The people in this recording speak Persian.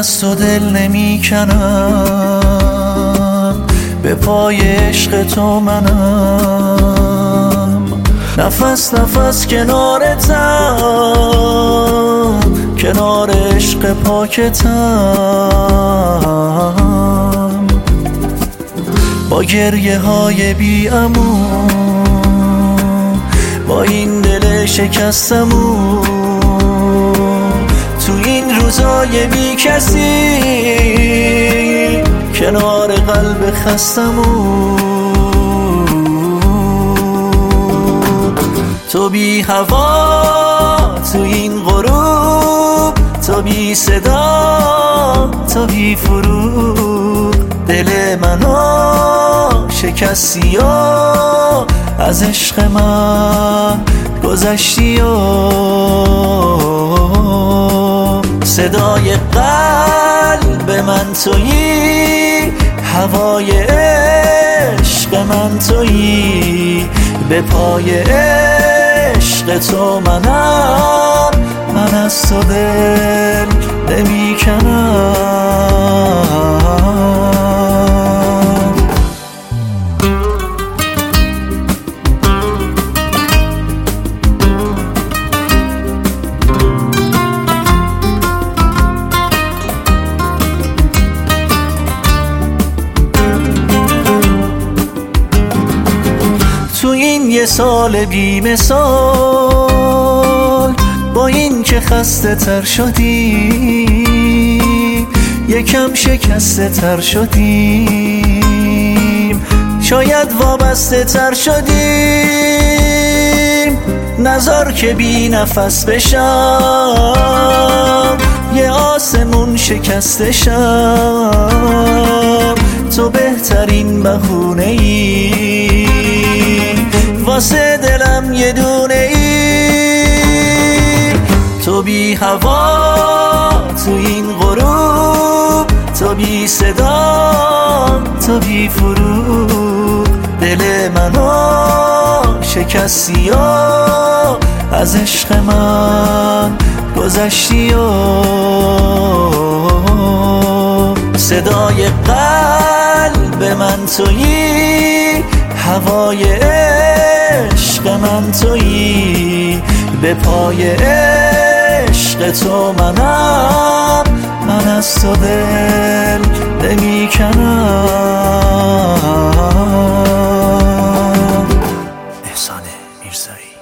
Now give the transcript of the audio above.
از تو دل نمی کنم، به پای عشق تو منم. نفس نفس کنارتم، کنار عشق پاکتم. با گریه های بی امان، با این دل شکستمون، تو این روزای بی کسی، کنار قلب خستمون. تو بی هوا تو این غروب، تو بی صدا تو بی فروغ، دل منو شکستی و از عشق من گذشتی و صدای قلب من تویی، هوای عشق من تویی، به پای عشق تو منم، من از تو دل نمی کنم. تو این یه سال بی مثال، با این که خسته تر شدیم، یکم شکسته تر شدیم، شاید وابسته تر شدیم. نذار که بی نفس بشم، یه آسمون شکسته شم، تو بهترین بهونه‌ای واسه دلم یه دونه ای. تو بی هوا تو این غروب، تو بی صدا تو بی فروغ، دل منو شکستی و از عشق من گذشتی و صدای قلب من تویی، هوای عشق من تویی، به پای عشق تو منم، من از تو دل نمی کنم. احسان میرزایی.